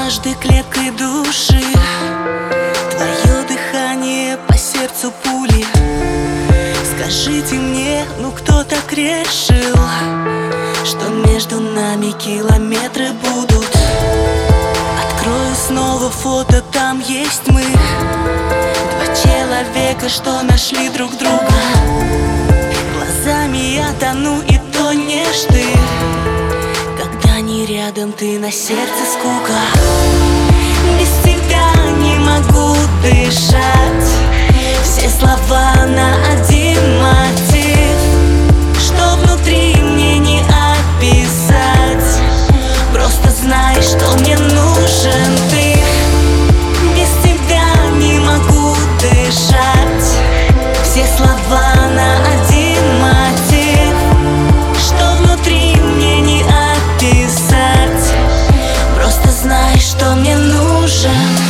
каждой клеткой души. Твое дыхание по сердцу пули. Скажите мне, ну кто так решил, что между нами километры будут? Открою снова фото, там есть мы, два человека, что нашли друг друга. Глазами я тону и тонешь ты, когда не рядом ты, на сердце скука. Без тебя не могу дышать, все слова на один мотив, что внутри мне не описать. Просто знай, что мне нужен ты. Без тебя не могу дышать, все слова на один мотив, что внутри мне не описать. Просто знай, что мне нужен.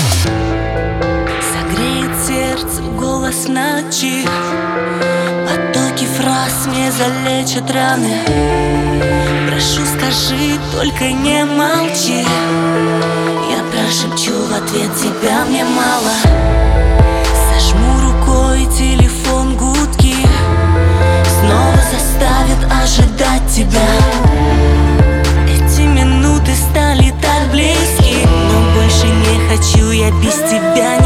Согреет сердце голос ночи, потоки фраз мне залечат раны. Прошу, скажи, только не молчи, я прошепчу в ответ, тебя мне мало. Сожму рукой телефон, гудки снова заставят ожидать тебя. Эти минуты стали так близки, но больше не хочу я без тебя.